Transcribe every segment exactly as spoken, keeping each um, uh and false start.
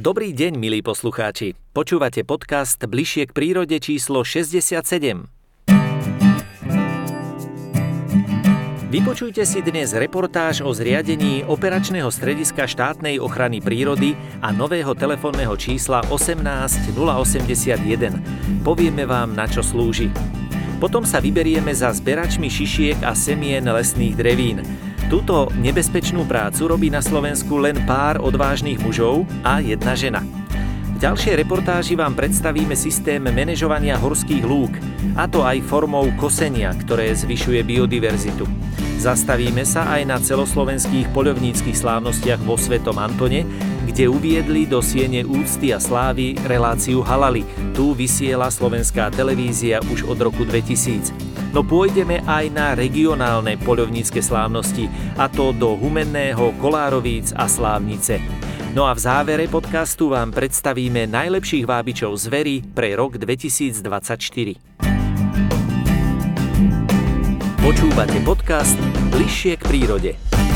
Dobrý deň, milí poslucháči. Počúvate podcast Bližšie k prírode číslo šesťdesiatsedem. Vypočujte si dnes reportáž o zriadení operačného strediska štátnej ochrany prírody a nového telefónneho čísla osemnásť nula osemdesiatjeden. Povieme vám, na čo slúži. Potom sa vyberieme za zberačmi šišiek a semien lesných drevín. Túto nebezpečnú prácu robí na Slovensku len pár odvážnych mužov a jedna žena. V ďalšej reportáži vám predstavíme systém manažovania horských lúk, a to aj formou kosenia, ktoré zvyšuje biodiverzitu. Zastavíme sa aj na celoslovenských poľovníckych slávnostiach vo Svetom Antone, kde uviedli do siene úcty a slávy reláciu Halali. Tu vysiela slovenská televízia už od roku dvetisíc. No pôjdeme aj na regionálne poľovnícke slávnosti, a to do Humenného, Kolárovíc a Slávnice. No a v závere podcastu vám predstavíme najlepších vábičov zvery pre rok dvetisícdvadsaťštyri. Počúvate podcast Bližšie k prírode.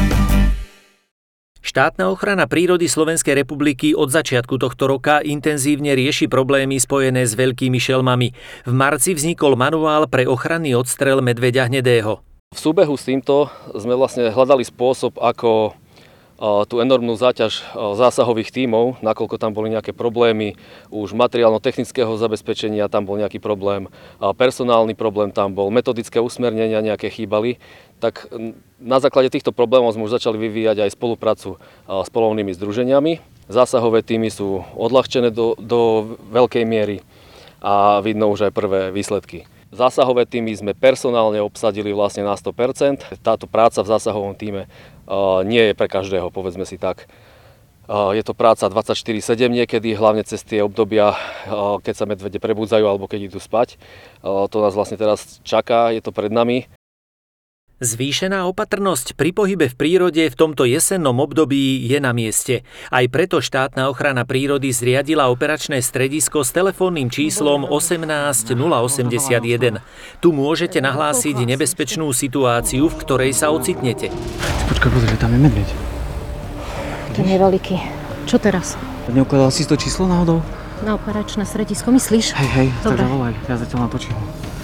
Štátna ochrana prírody Slovenskej republiky od začiatku tohto roka intenzívne rieši problémy spojené s veľkými šelmami. V marci vznikol manuál pre ochranný odstrel medveďa hnedého. V súbehu s týmto sme vlastne hľadali spôsob, ako tú enormnú záťaž zásahových tímov, nakoľko tam boli nejaké problémy už materiálno-technického zabezpečenia, tam bol nejaký problém, personálny problém tam bol, metodické usmernenia nejaké chýbali, tak na základe týchto problémov sme už začali vyvíjať aj spoluprácu s poľovnými združeniami. Zásahové tímy sú odľahčené do, do veľkej miery a vidno už aj prvé výsledky. Zásahové týmy sme personálne obsadili vlastne na sto percent. Táto práca v zásahovom týme uh, nie je pre každého, povedzme si tak. Uh, je to práca dvadsaťštyri sedem niekedy, hlavne cez tie obdobia, uh, keď sa medvede prebudzajú alebo keď idú spať. Uh, to nás vlastne teraz čaká, je to pred nami. Zvýšená opatrnosť pri pohybe v prírode v tomto jesennom období je na mieste. Aj preto štátna ochrana prírody zriadila operačné stredisko s telefónnym číslom osemnásť nula osemdesiatjeden. Tu môžete nahlásiť nebezpečnú situáciu, v ktorej sa ocitnete. Počkaj, pozri, tam je medveď. Ten je veľký. Čo teraz? Neukladal si to číslo náhodou? Na operačné stredisko, myslíš? Hej, hej, dobre. Tak zavolaj, ja zatiaľ natočím.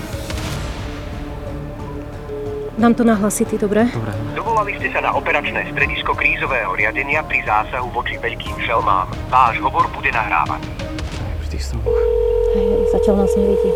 Dám to nahlasiť, dobre? Dobre. Dovolali ste sa na operačné stredisko krízového riadenia pri zásahu voči veľkým šelmám. Váš hovor bude nahrávaný. Pri tých stromoch. Hej, zatiaľ nás nevidí.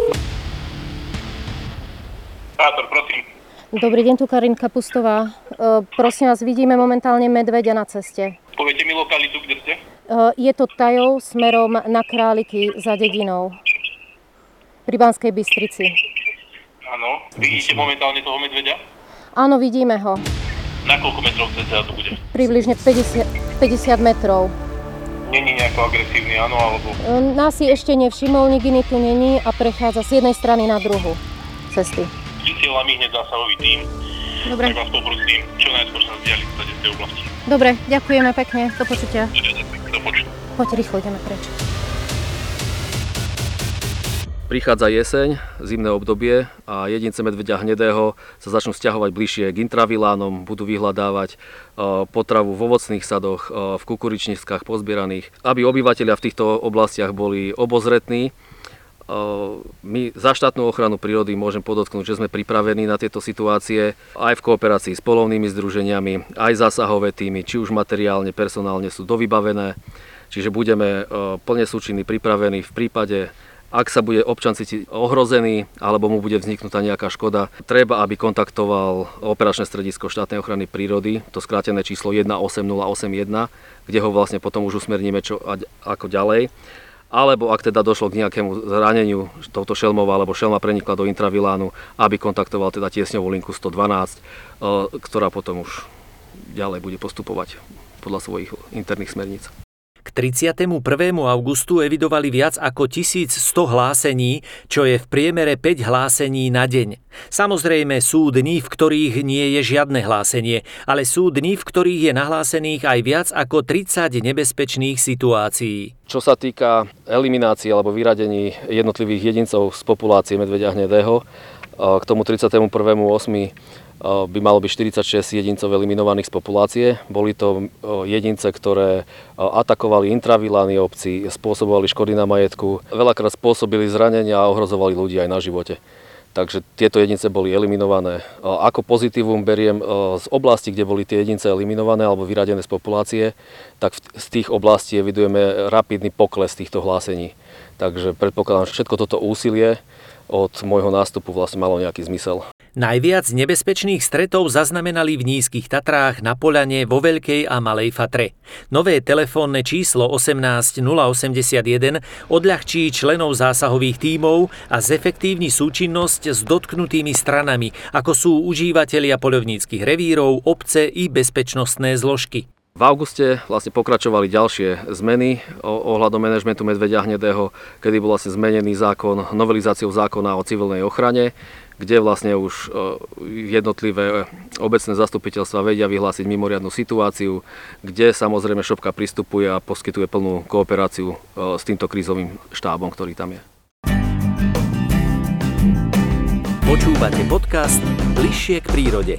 Operátor, prosím. Dobrý deň, tu Karinka Pustová. E, prosím vás, vidíme momentálne medveďa na ceste. Poviete mi lokalitu, kde ste? E, je to Tajov smerom na Králiky za dedinou. Pri Banskej Bystrici. Áno. Vidíte momentálne toho medveďa? Áno, vidíme ho. Na koľko metrov cca to bude? Približne päťdesiat, päťdesiat metrov. Není nejako agresívny, áno, alebo... E, nás si ešte nevšimol, nik iný tu není a prechádza z jednej strany na druhu cesty. Vysielam hneď zásahový tím. Dobre. Tak vás poprosím, čo najskôr sa vzdialiť z tej oblasti. Dobre, ďakujeme pekne. Do počutia. Do počutia. Poď rýchlo, ideme preč. Prichádza jeseň, zimné obdobie a jedince medveďa hnedého sa začnú sťahovať bližšie k intravilánom, budú vyhľadávať potravu v ovocných sadoch, v kukuričničkách pozbieraných. Aby obyvateľia v týchto oblastiach boli obozretní, my za štátnu ochranu prírody môžem podotknúť, že sme pripravení na tieto situácie aj v kooperácii s poľovnými združeniami, aj zásahové tímy, či už materiálne, personálne sú dovybavené, čiže budeme plne súčinní pripravení v prípade, ak sa bude občan cítiť ohrozený alebo mu bude vzniknutá nejaká škoda, treba, aby kontaktoval operačné stredisko štátnej ochrany prírody, to skrátené číslo jeden osem nula osem jeden, kde ho vlastne potom už usmerníme čo ako ďalej. Alebo ak teda došlo k nejakému zraneniu touto šelmou alebo šelma prenikla do intravilánu, aby kontaktoval teda tiesňovú linku sto dvanásť, ktorá potom už ďalej bude postupovať podľa svojich interných smerníc. K tridsiatemu prvému augustu evidovali viac ako tisícsto hlásení, čo je v priemere päť hlásení na deň. Samozrejme sú dni, v ktorých nie je žiadne hlásenie, ale sú dni, v ktorých je nahlásených aj viac ako tridsať nebezpečných situácií. Čo sa týka eliminácie alebo vyradení jednotlivých jedincov z populácie medveďa hnedého, K tomu tridsiateho prvého ôsmeho by malo byť štyridsaťšesť jedincov eliminovaných z populácie. Boli to jedince, ktoré atakovali intravilány obcí, spôsobovali škody na majetku, veľakrát spôsobili zranenia a ohrozovali ľudí aj na živote. Takže tieto jedince boli eliminované. Ako pozitívum beriem z oblasti, kde boli tie jedince eliminované alebo vyradené z populácie, tak z tých oblastí evidujeme rapidný pokles týchto hlásení. Takže predpokladám, že všetko toto úsilie od môjho nástupu vlastne malo nejaký zmysel. Najviac nebezpečných stretov zaznamenali v Nízkych Tatrách, na Poľane, vo Veľkej a Malej Fatre. Nové telefónne číslo osemnásť nula osemdesiatjeden odľahčí členov zásahových tímov a zefektívni súčinnosť s dotknutými stranami, ako sú užívatelia poľovníckych revírov, obce i bezpečnostné zložky. V auguste vlastne pokračovali ďalšie zmeny ohľadom manažmentu medveďa hnedého, kedy bol vlastne zmenený zákon, novelizáciou zákona o civilnej ochrane, kde vlastne už jednotlivé obecné zastupiteľstva vedia vyhlásiť mimoriadnu situáciu, kde samozrejme šopka pristupuje a poskytuje plnú kooperáciu s týmto krízovým štábom, ktorý tam je. Počúvate podcast Bližšie k prírode.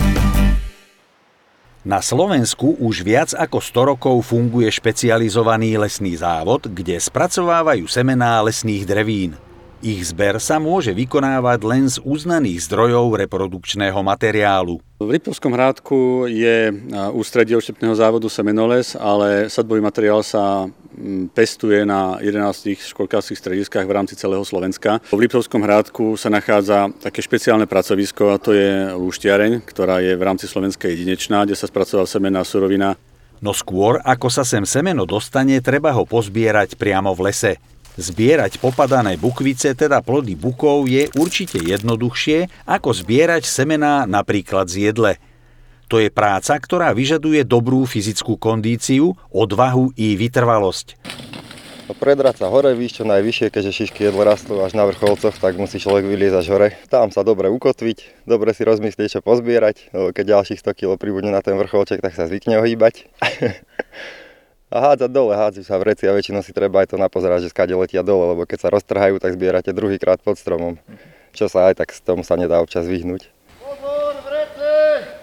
Na Slovensku už viac ako sto rokov funguje špecializovaný lesný závod, kde spracovávajú semená lesných drevín. Ich zber sa môže vykonávať len z uznaných zdrojov reprodukčného materiálu. V Liptovskom Hrádku je ústredie odštepného závodu Semenoles, ale sadbový materiál sa pestuje na jedenástich školkárskych strediskách v rámci celého Slovenska. V Liptovskom Hrádku sa nachádza také špeciálne pracovisko, a to je lúštiareň, ktorá je v rámci Slovenska jedinečná, kde sa spracovala semenná surovina. No skôr, ako sa sem semeno dostane, treba ho pozbierať priamo v lese. Zbierať popadané bukvice, teda plody bukov, je určite jednoduchšie ako zbierať semená napríklad z jedle. To je práca, ktorá vyžaduje dobrú fyzickú kondíciu, odvahu i vytrvalosť. Predrať sa hore, víš čo najvyššie, keďže šišky jedlo rastú až na vrcholcoch, tak musí človek vyliezť až hore. Tam sa dobre ukotviť, dobre si rozmyslieť, čo pozbierať. Keď ďalších sto kilogramov pribudne na ten vrcholček, tak sa zvykne ohýbať. A hádzať dole, hádzajú sa vreci a väčšinou si treba aj to napozerať, že skade letia dole, lebo keď sa roztrhajú, tak zbierate druhýkrát pod stromom, čo sa aj tak z tomu sa nedá občas vyhnúť. Pozor, vrece!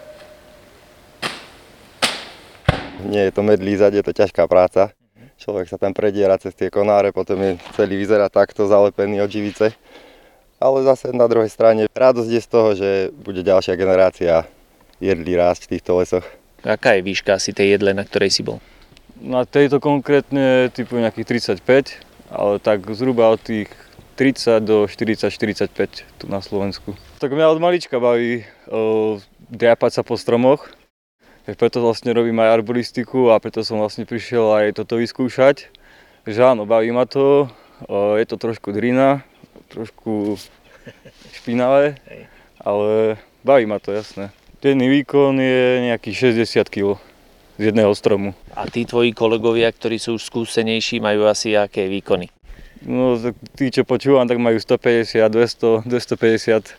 Nie je to medlízať, je to ťažká práca. Človek sa tam prediera cez tie konáre, potom je celý vyzerá takto zalepený od živice. Ale zase na druhej strane radosť je z toho, že bude ďalšia generácia jedlí rásť v týchto lesoch. Aká je výška asi tej jedle, na ktorej si bol? Na tejto konkrétne typu nejakých tridsaťpäť, ale tak zhruba od tých tridsať do štyridsať štyridsaťpäť tu na Slovensku. Tak mňa od malička baví o, driapať sa po stromoch, preto vlastne robím aj arboristiku a preto som vlastne prišiel aj toto vyskúšať. Že áno, baví ma to, o, je to trošku drina, trošku špinavé, ale baví ma to, jasné. Denný výkon je nejakých šesťdesiat kilogramov. Z jedného stromu. A tí tvoji kolegovia, ktorí sú už skúsenejší, majú asi aké výkony? No, tí, čo počúvam, tak majú stopäťdesiat, dvesto, dvestopäťdesiat.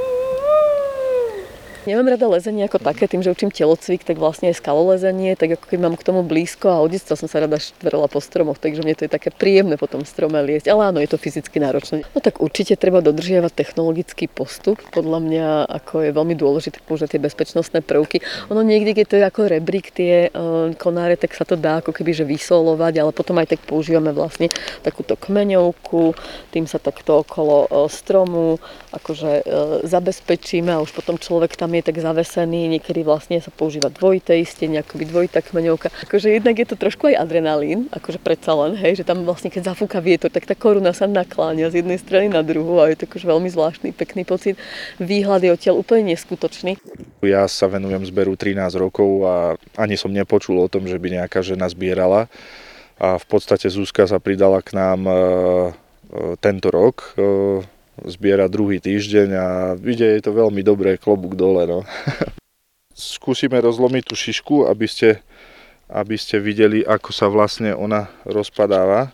Nemám rada lezenie ako také, tým, že učím telocvik, tak vlastne aj skalolezenie, tak ako keď mám k tomu blízko a od detstva som sa rada štverala po stromoch, takže mne to je také príjemné po tom strome liesť, ale áno, je to fyzicky náročné. No tak určite treba dodržiavať technologický postup, podľa mňa ako je veľmi dôležité použiť tie bezpečnostné prvky. Ono niekde, keď to je ako rebrík, tie uh, konáre, tak sa to dá ako keby že vysolovať, ale potom aj tak používame vlastne takúto kmeňovku, tým sa takto okolo uh, stromu akože uh, zabezpečíme a už potom človek tam je tak zavesený, niekedy vlastne sa používa dvojité istenie, akoby dvojitá kmeňovka. Akože jednak je to trošku aj adrenalín, akože predsa len, hej, že tam vlastne keď zafúka vietor, tak tá koruna sa nakláňa z jednej strany na druhú a je to akože veľmi zvláštny, pekný pocit. Výhľad je odtiaľ úplne neskutočný. Ja sa venujem zberu trinásť rokov a ani som nepočul o tom, že by nejaká žena zbierala. A v podstate Zuzka sa pridala k nám e, e, tento rok. E, zbiera druhý týždeň a ide jej to veľmi dobre, klobúk dole. No. Skúsime rozlomiť tú šišku, aby ste, aby ste videli, ako sa vlastne ona rozpadáva.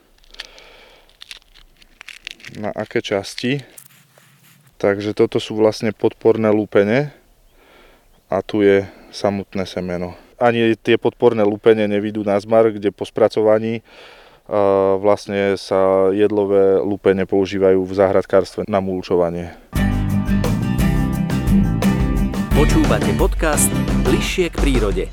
Na aké časti. Takže toto sú vlastne podporné lúpene a tu je samotné semeno. Ani tie podporné lúpene nevidú na zmar, kde po spracovaní vlastne sa jedlové lúpene používajú v záhradkárstve na mulčovanie. Počúvate podcast Bližšie k prírode.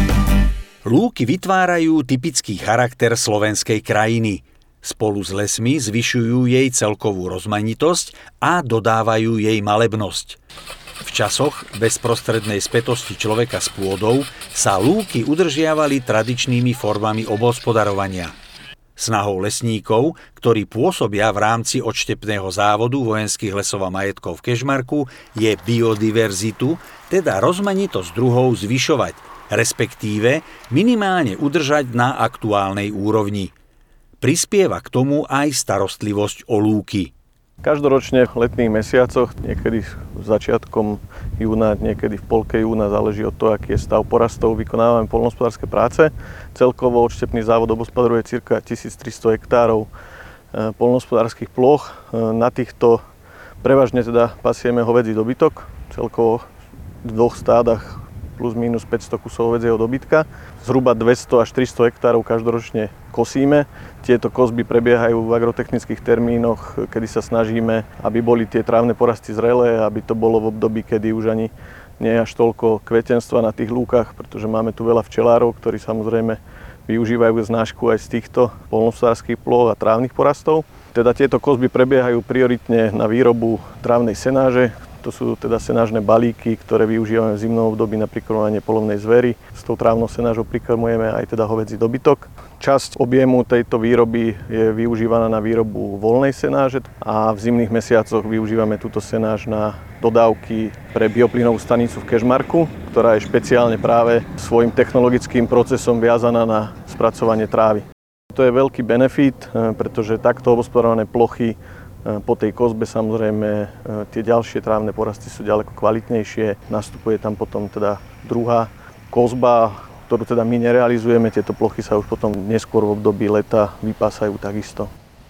Lúky vytvárajú typický charakter slovenskej krajiny. Spolu s lesmi zvyšujú jej celkovú rozmanitosť a dodávajú jej malebnosť. V časoch bezprostrednej spätosti človeka s pôdou sa lúky udržiavali tradičnými formami obhospodarovania. Snahou lesníkov, ktorí pôsobia v rámci odštepného závodu vojenských lesov a majetkov v Kežmarku, je biodiverzitu, teda rozmanitosť druhov zvyšovať, respektíve minimálne udržať na aktuálnej úrovni. Prispieva k tomu aj starostlivosť o lúky. Každoročne v letných mesiacoch, niekedy začiatkom júna, niekedy v polke júna, záleží od toho, aký je stav porastov, vykonávame poľnohospodárske práce. Celkovo odštepný závod obhospodaruje cirka tisíctristo hektárov poľnohospodárskych ploch. Na týchto prevažne teda pasieme hovädzí dobytok, celkovo v dvoch stádach plus minus päťsto kusov hovädzieho dobytka. Zhruba dvesto až tristo hektárov každoročne kosíme. Tieto kosby prebiehajú v agrotechnických termínoch, kedy sa snažíme, aby boli tie trávne porasty zrelé, aby to bolo v období, kedy už ani nie je až toľko kvetenstva na tých lúkach, pretože máme tu veľa včelárov, ktorí samozrejme využívajú znášku aj z týchto poľnohospodárskych plôch a trávnych porastov. Teda tieto kosby prebiehajú prioritne na výrobu trávnej senáže. To sú teda senážne balíky, ktoré využívame v zimnom období na prikrmovanie poľovnej zvery. S tou trávnou senážou prikrmujeme aj teda hovädzí dobytok. Časť objemu tejto výroby je využívaná na výrobu voľnej senáže a v zimných mesiacoch využívame túto senáž na dodávky pre bioplynovú stanicu v Kežmarku, ktorá je špeciálne práve svojim technologickým procesom viazaná na spracovanie trávy. To je veľký benefit, pretože takto obhospodarované plochy po tej kozbe samozrejme tie ďalšie trávne porasty sú ďaleko kvalitnejšie. Nastupuje tam potom teda druhá kozba, ktorú teda my nerealizujeme. Tieto plochy sa už potom neskôr v období leta vypásajú takisto.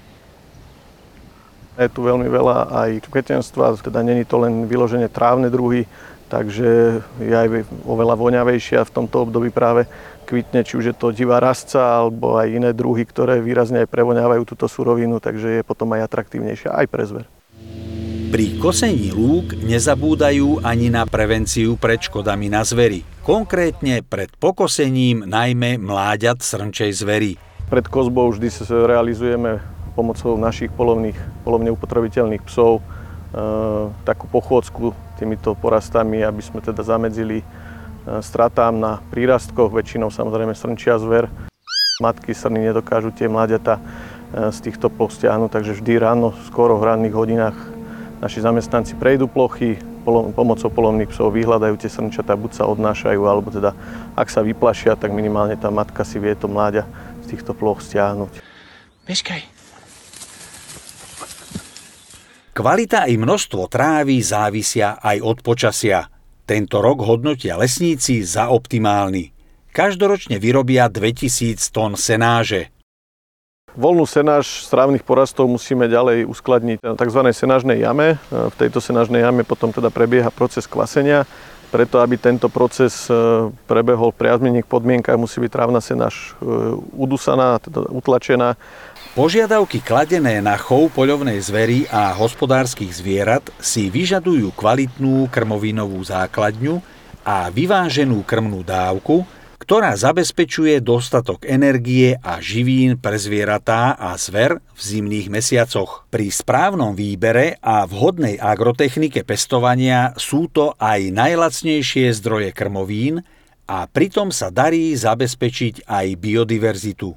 Je tu veľmi veľa aj kvetenstva, teda není to len vyložene trávne druhy, takže je aj oveľa voňavejšia v tomto období práve kvitne, či už je to divá rastca alebo aj iné druhy, ktoré výrazne aj prevoňávajú túto surovinu, takže je potom aj atraktívnejšia aj pre zver. Pri kosení lúk nezabúdajú ani na prevenciu pred škodami na zveri. Konkrétne pred pokosením najmä mláďat srnčej zveri. Pred kozbou vždy realizujeme pomocou našich polovných, polovne upotrebiteľných psov e, takú pochôdzku týmito porastami, aby sme teda zamedzili stratám na prírastkoch, väčšinou samozrejme srnčia zver. Matky srny nedokážu tie mláďata z týchto ploch stiahnuť, takže vždy ráno, skoro v ranných hodinách naši zamestnanci prejdú plochy, pomocou polovných psov vyhľadajú tie srnčatá, buď sa odnášajú, alebo teda ak sa vyplašia, tak minimálne tá matka si vie to mláďa z týchto ploch stiahnuť. Bežkaj. Kvalita i množstvo trávy závisia aj od počasia. Tento rok hodnotia lesníci za optimálny. Každoročne vyrobia dvetisíc tón senáže. Voľnú senáž z trávnych porastov musíme ďalej uskladniť na tzv. Senážnej jame. V tejto senážnej jame potom teda prebieha proces kvasenia. Preto, aby tento proces prebehol v priaznených podmienkach, musí byť trávna senáž udusaná, teda utlačená. Požiadavky kladené na chov poľovnej zvery a hospodárskych zvierat si vyžadujú kvalitnú krmovinovú základňu a vyváženú krmnú dávku, ktorá zabezpečuje dostatok energie a živín pre zvieratá a zver v zimných mesiacoch. Pri správnom výbere a vhodnej agrotechnike pestovania sú to aj najlacnejšie zdroje krmovín a pritom sa darí zabezpečiť aj biodiverzitu.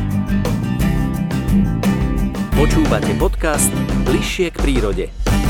Počúvate podcast Bližšie k prírode.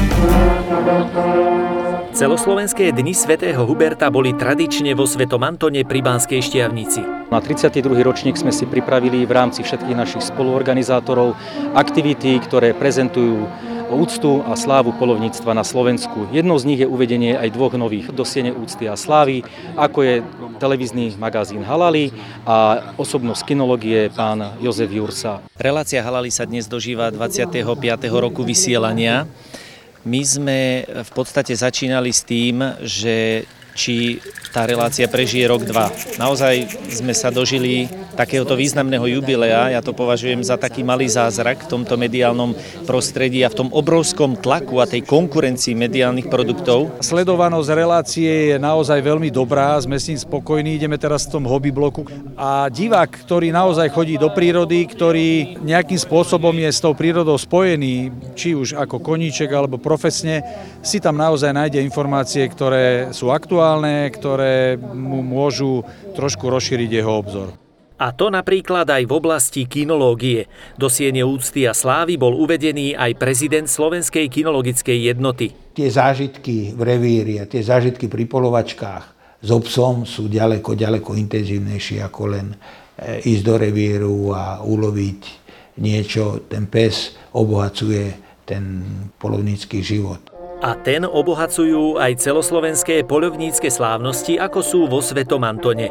Celoslovenské dni svätého Huberta boli tradične vo Svetom Antone pri Banskej Štiavnici. Na tridsiaty druhý ročník sme si pripravili v rámci všetkých našich spoluorganizátorov aktivity, ktoré prezentujú úctu a slávu poľovníctva na Slovensku. Jednou z nich je uvedenie aj dvoch nových do siene úcty a slávy, ako je televízny magazín Halali a osobnosť kinológie pán Jozef Jursa. Relácia Halali sa dnes dožíva dvadsiateho piateho roku vysielania. My sme v podstate začínali s tým, že či tá relácia prežije rok, dva. Naozaj sme sa dožili takéhoto významného jubilea. Ja to považujem za taký malý zázrak v tomto mediálnom prostredí a v tom obrovskom tlaku a tej konkurencii mediálnych produktov. Sledovanosť relácie je naozaj veľmi dobrá, sme s ním spokojní, ideme teraz v tom hobby bloku. A divák, ktorý naozaj chodí do prírody, ktorý nejakým spôsobom je s tou prírodou spojený, či už ako koníček alebo profesne, si tam naozaj nájde informácie, ktoré sú aktuálne, ktoré mu môžu trošku rozšíriť jeho obzor. A to napríklad aj v oblasti kinológie. Do siene úcty a slávy bol uvedený aj prezident Slovenskej kinologickej jednoty. Tie zážitky v revíri a tie zážitky pri polovačkách s obsom sú ďaleko, ďaleko intenzívnejšie ako len ísť do revíru a uloviť niečo. Ten pes obohacuje ten poľovnícky život. A ten obohacujú aj celoslovenské poľovnícke slávnosti, ako sú vo Svetom Antone.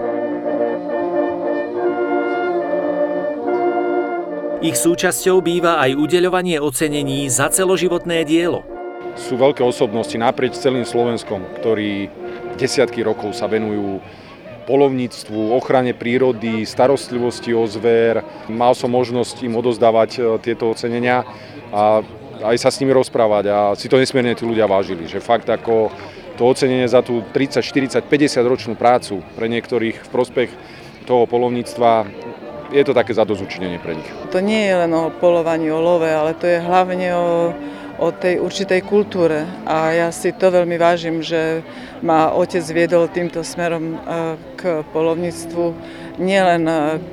Ich súčasťou býva aj udeľovanie ocenení za celoživotné dielo. Sú veľké osobnosti naprieč celým Slovenskom, ktorí desiatky rokov sa venujú poľovníctvu, ochrane prírody, starostlivosti o zver. Mal som možnosť im odozdávať tieto ocenenia a aj sa s nimi rozprávať a si to nesmierne tí ľudia vážili, že fakt ako to ocenenie za tú tridsať, štyridsať, päťdesiat ročnú prácu pre niektorých v prospech toho poľovníctva, je to také zadozučinenie pre nich. To nie je len o poľovaní, o love, ale to je hlavne o, o tej určitej kultúre a ja si to veľmi vážim, že ma otec viedol týmto smerom k poľovníctvu, nielen k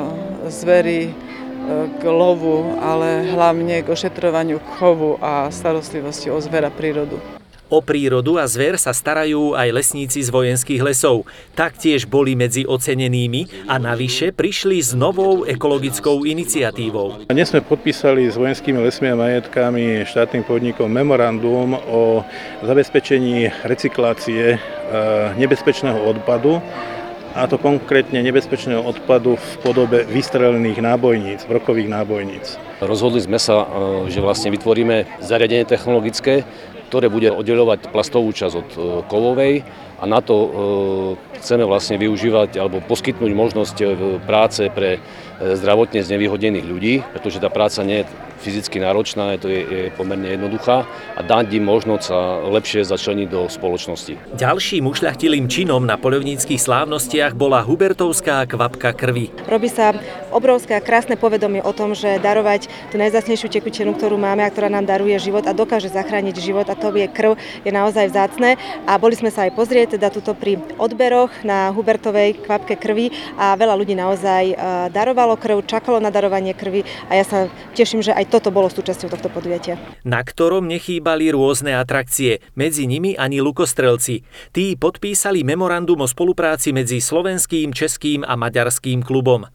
zveri, k lovu, ale hlavne k ošetrovaniu, k chovu a starostlivosti o zver a prírodu. O prírodu a zver sa starajú aj lesníci z vojenských lesov. Taktiež boli medzi ocenenými a navyše prišli s novou ekologickou iniciatívou. Dnes sme podpísali s vojenskými lesmi a majetkami štátnym podnikom memorandum o zabezpečení recyklácie nebezpečného odpadu, a to konkrétne nebezpečného odpadu v podobe vystrelených nábojníc, brokových nábojníc. Rozhodli sme sa, že vlastne vytvoríme zariadenie technologické, ktoré bude oddeľovať plastovú časť od kovovej a na to chceme vlastne využívať alebo poskytnúť možnosť práce pre zdravotne znevýhodnených ľudí, pretože tá práca nie je fyzicky náročná, to je, je pomerne jednoduchá a dať im možnosť sa lepšie začleniť do spoločnosti. Ďalším ušľachtilým činom na poľovníckych slávnostiach bola hubertovská kvapka krvi. Robí sa obrovské a krásne povedomie o tom, že darovať tú najvzácnejšiu tekutinu, ktorú máme a ktorá nám daruje život a dokáže zachrániť život, a to je krv, je naozaj vzácne. A boli sme sa aj pozrieť teda tuto pri odberoch na hubertovej kvapke krvi a veľa ľudí naozaj darovalo krv, čakalo na darovanie krvi a ja sa teším, že aj toto bolo súčasťou tohto podujatia. Na ktorom nechýbali rôzne atrakcie, medzi nimi ani lukostrelci. Tí podpísali memorandum o spolupráci medzi slovenským, českým a maďarským klubom.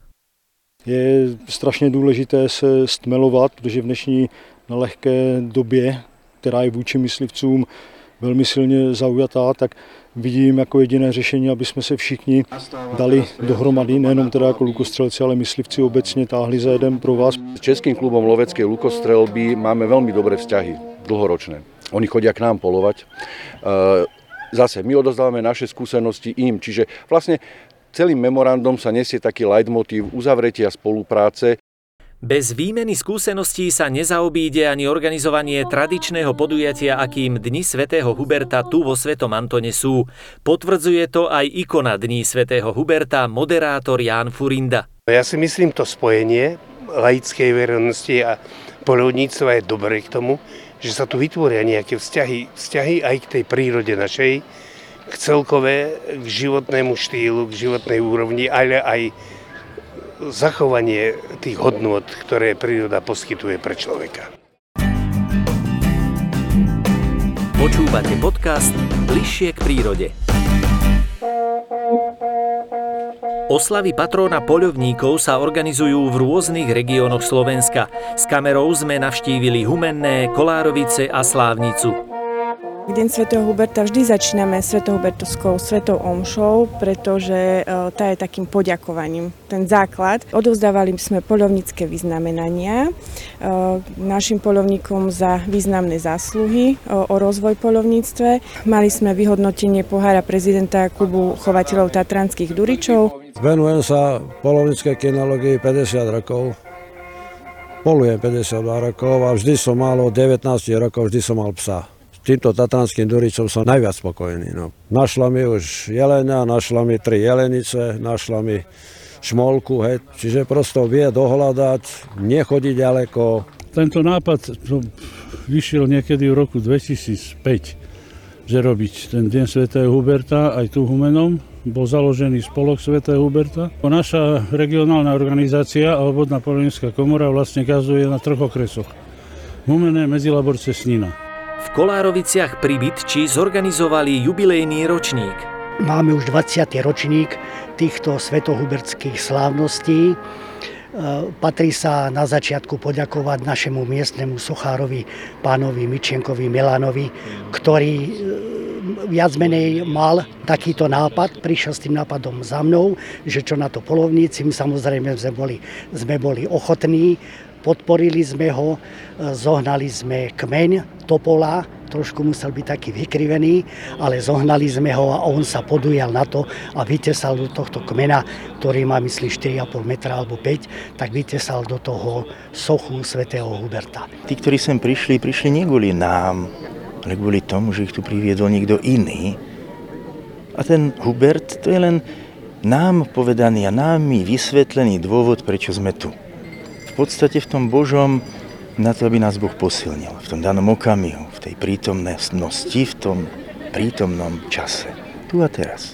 Je strašně důležité se stmelovat, protože v dnešní nelehké době, která je vůči myslivcům velmi silně zaujatá, tak vidím jako jediné řešení, aby jsme se všichni dali dohromady, nejenom teda jako lukostřelci, ale myslivci obecně táhli za jeden pro vás. S Českým klubom loveckej lukostrelby máme veľmi dobré vzťahy, dlhoročné. Oni chodia k nám polovať. Zase my odozdávame naše skúsenosti im, čiže vlastne celým memorandom sa nesie taký leitmotív uzavretia spolupráce. Bez výmeny skúseností sa nezaobíde ani organizovanie tradičného podujatia, akým Dni svätého Huberta tu vo Svetom Antone sú. Potvrdzuje to aj ikona Dní svätého Huberta, moderátor Ján Furinda. Ja si myslím, to spojenie laickej verejnosti a poľovníctva je dobré k tomu, že sa tu vytvoria nejaké vzťahy, vzťahy aj k tej prírode našej, k celkové, k životnému štýlu, k životnej úrovni, ale aj zachovanie tých hodnôt, ktoré príroda poskytuje pre človeka. Počúvate podcast Bližšie k prírode. Oslavy patróna poľovníkov sa organizujú v rôznych regiónoch Slovenska. S kamerou sme navštívili Humenné, Kolárovice a Slávnicu. Deň svätého Huberta vždy začíname svetohubertovskou svetou omšou, pretože tá je takým poďakovaním, ten základ. Odovzdávali sme poľovnícke vyznamenania našim poľovníkom za významné zásluhy o rozvoj poľovníctve. Mali sme vyhodnotenie pohára prezidenta klubu chovateľov tatranských duričov. Venujem sa poľovníckej kinológii päťdesiat rokov. Polujem päťdesiatdva rokov a vždy som mal od devätnásť rokov, vždy som mal psa. Týmto tatranským duričom som najviac spokojný. No. Našla mi už jelenia, našla mi tri jelenice, našla mi šmolku, hej. Čiže prosto vie dohľadať, nechodí ďaleko. Tento nápad vyšiel niekedy v roku dvetisícpäť, že robiť ten deň svätého Huberta aj tu v Humennom. Bol založený spolok svätého Huberta. Naša regionálna organizácia a obvodná poľovnícka komora vlastne gazuje na troch okresoch. Humenné, Medzilaborce, Snina. V Kolároviciach pri Bytči zorganizovali jubilejný ročník. Máme už dvadsiaty ročník týchto svetohubertských slávností. Patrí sa na začiatku poďakovať našemu miestnemu sochárovi, pánovi Mičienkovi Milanovi, ktorý viac menej mal takýto nápad, prišiel s tým nápadom za mnou, že čo na to poľovníci, my samozrejme sme boli, sme boli ochotní, podporili sme ho, zohnali sme kmeň topola, trošku musel byť taký vykrivený, ale zohnali sme ho a on sa podujal na to a vytesal do tohto kmena, ktorý má myslím štyri a pol metra alebo päť, tak vytesal do toho sochu svätého Huberta. Tí, ktorí sem prišli, prišli nie kvôli nám, ale kvôli tomu, že ich tu priviedol niekto iný. A ten Hubert, to je len nám povedaný a námi vysvetlený dôvod, prečo sme tu. V podstate v tom Božom, na to, aby nás Boh posilnil, v tom danom okamihu, v tej prítomnosti, v tom prítomnom čase. Tu a teraz.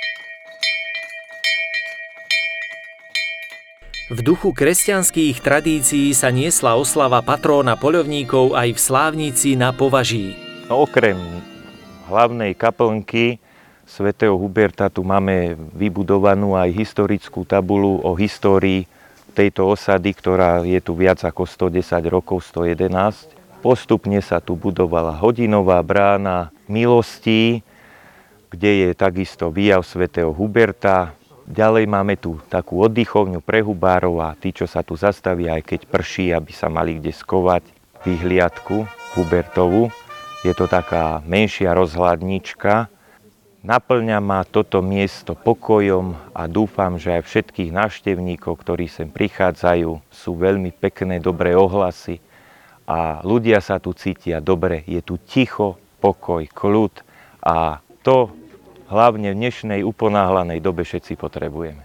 V duchu kresťanských tradícií sa niesla oslava patróna poľovníkov aj v Slávnici na Považí. Okrem hlavnej kaplnky svätého Huberta tu máme vybudovanú aj historickú tabuľu o histórii tejto osady, ktorá je tu viac ako stodesať rokov, sto jedenásť. Postupne sa tu budovala hodinová brána milostí, kde je takisto výjav svätého Huberta. Ďalej máme tu takú oddychovňu pre hubárov a tí, čo sa tu zastavia, aj keď prší, aby sa mali kde skovať, vyhliadku Hubertovu. Je to taká menšia rozhľadnička. Naplňa ma toto miesto pokojom a dúfam, že aj všetkých návštevníkov, ktorí sem prichádzajú, sú veľmi pekné, dobré ohlasy a ľudia sa tu cítia dobre. Je tu ticho, pokoj, kľud a to hlavne v dnešnej uponáhlanej dobe všetci potrebujeme.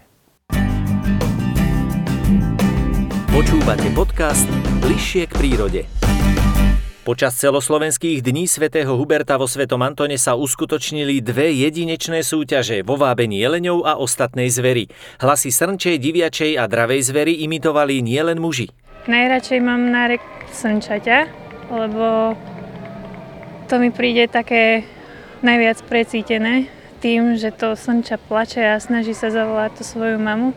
Počúvate podcast Bližšie k prírode. Počas celoslovenských dní svätého Huberta vo Svetom Antone sa uskutočnili dve jedinečné súťaže vo vábení jeleňov a ostatnej zveri. Hlasy srnčej, diviačej a dravej zveri imitovali nielen muži. Najradšej mám nárek srnčaťa, lebo to mi príde také najviac precítené tým, že to srnča plače a snaží sa zavolať tú svoju mamu.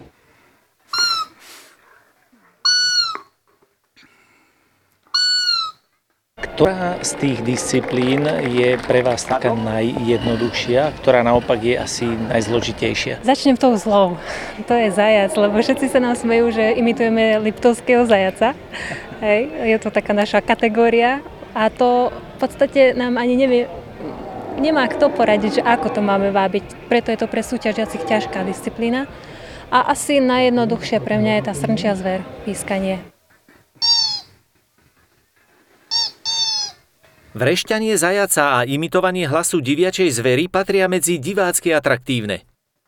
Ktorá z tých disciplín je pre vás taká najjednoduchšia, ktorá naopak je asi najzložitejšia? Začnem tou zlou. To je zajac, lebo všetci sa nám smejú, že imitujeme liptovského zajaca. Hej, je to taká naša kategória a to v podstate nám ani nevie, nemá kto poradiť, že ako to máme vábiť. Preto je to pre súťažiacich ťažká disciplína. A asi najjednoduchšia pre mňa je tá srnčia zver, pískanie. Vrešťanie zajaca a imitovanie hlasu diviačej zvery patria medzi divácky atraktívne.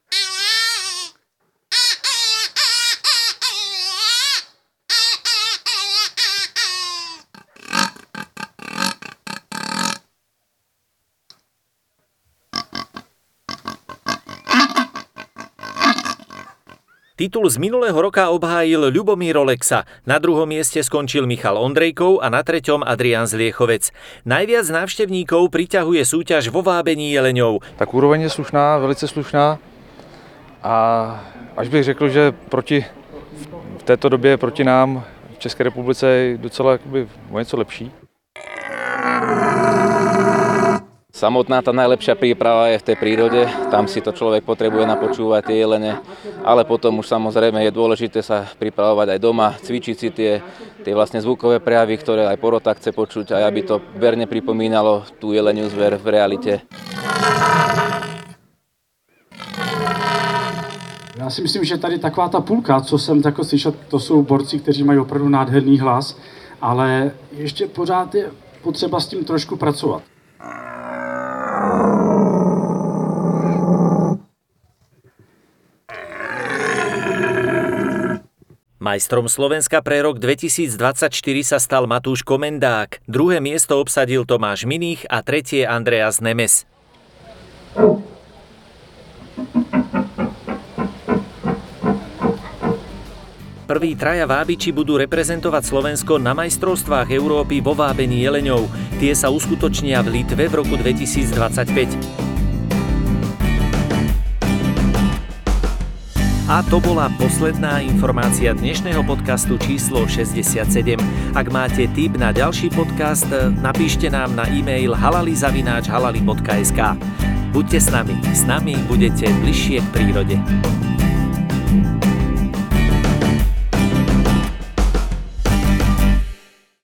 Titul z minulého roka obhájil Ľubomír Olexa, na druhom mieste skončil Michal Ondrejkov a na treťom Adrián Zliechovec. Najviac návštevníkov priťahuje súťaž vo vábení jeleňov. Tak úroveň je slušná, velice slušná a až bych řekl, že proti, v této době proti nám v České republice je docela jakoby o něco lepší. Samotná tá najlepšia príprava je v tej prírode, tam si to človek potrebuje napočúvať tie jelene, ale potom už samozrejme je dôležité sa pripravovať aj doma, cvičiť si tie, tie vlastne zvukové prejavy, ktoré aj porota chce počuť, aj aby to verne pripomínalo tú jeleniu zver v realite. Já si myslím, že tady taková ta půlka, co jsem jako slyšel, to jsou borci, kteří mají opravdu nádherný hlas, ale ještě pořád je potřeba s tím trošku pracovat. Majstrom Slovenska pre rok dvetisícdvadsaťštyri sa stal Matúš Komendák, druhé miesto obsadil Tomáš Minich a tretie Andreas Nemes. Prví traja vábiči budú reprezentovať Slovensko na majstrovstvách Európy vo vábení jeleňov. Tie sa uskutočnia v Litve v roku dvetisícdvadsaťpäť. A to bola posledná informácia dnešného podcastu číslo šesťdesiatsedem. Ak máte tip na ďalší podcast, napíšte nám na e-mail halali zavináč halali bodka es ká. Buďte s nami, s nami budete bližšie k prírode.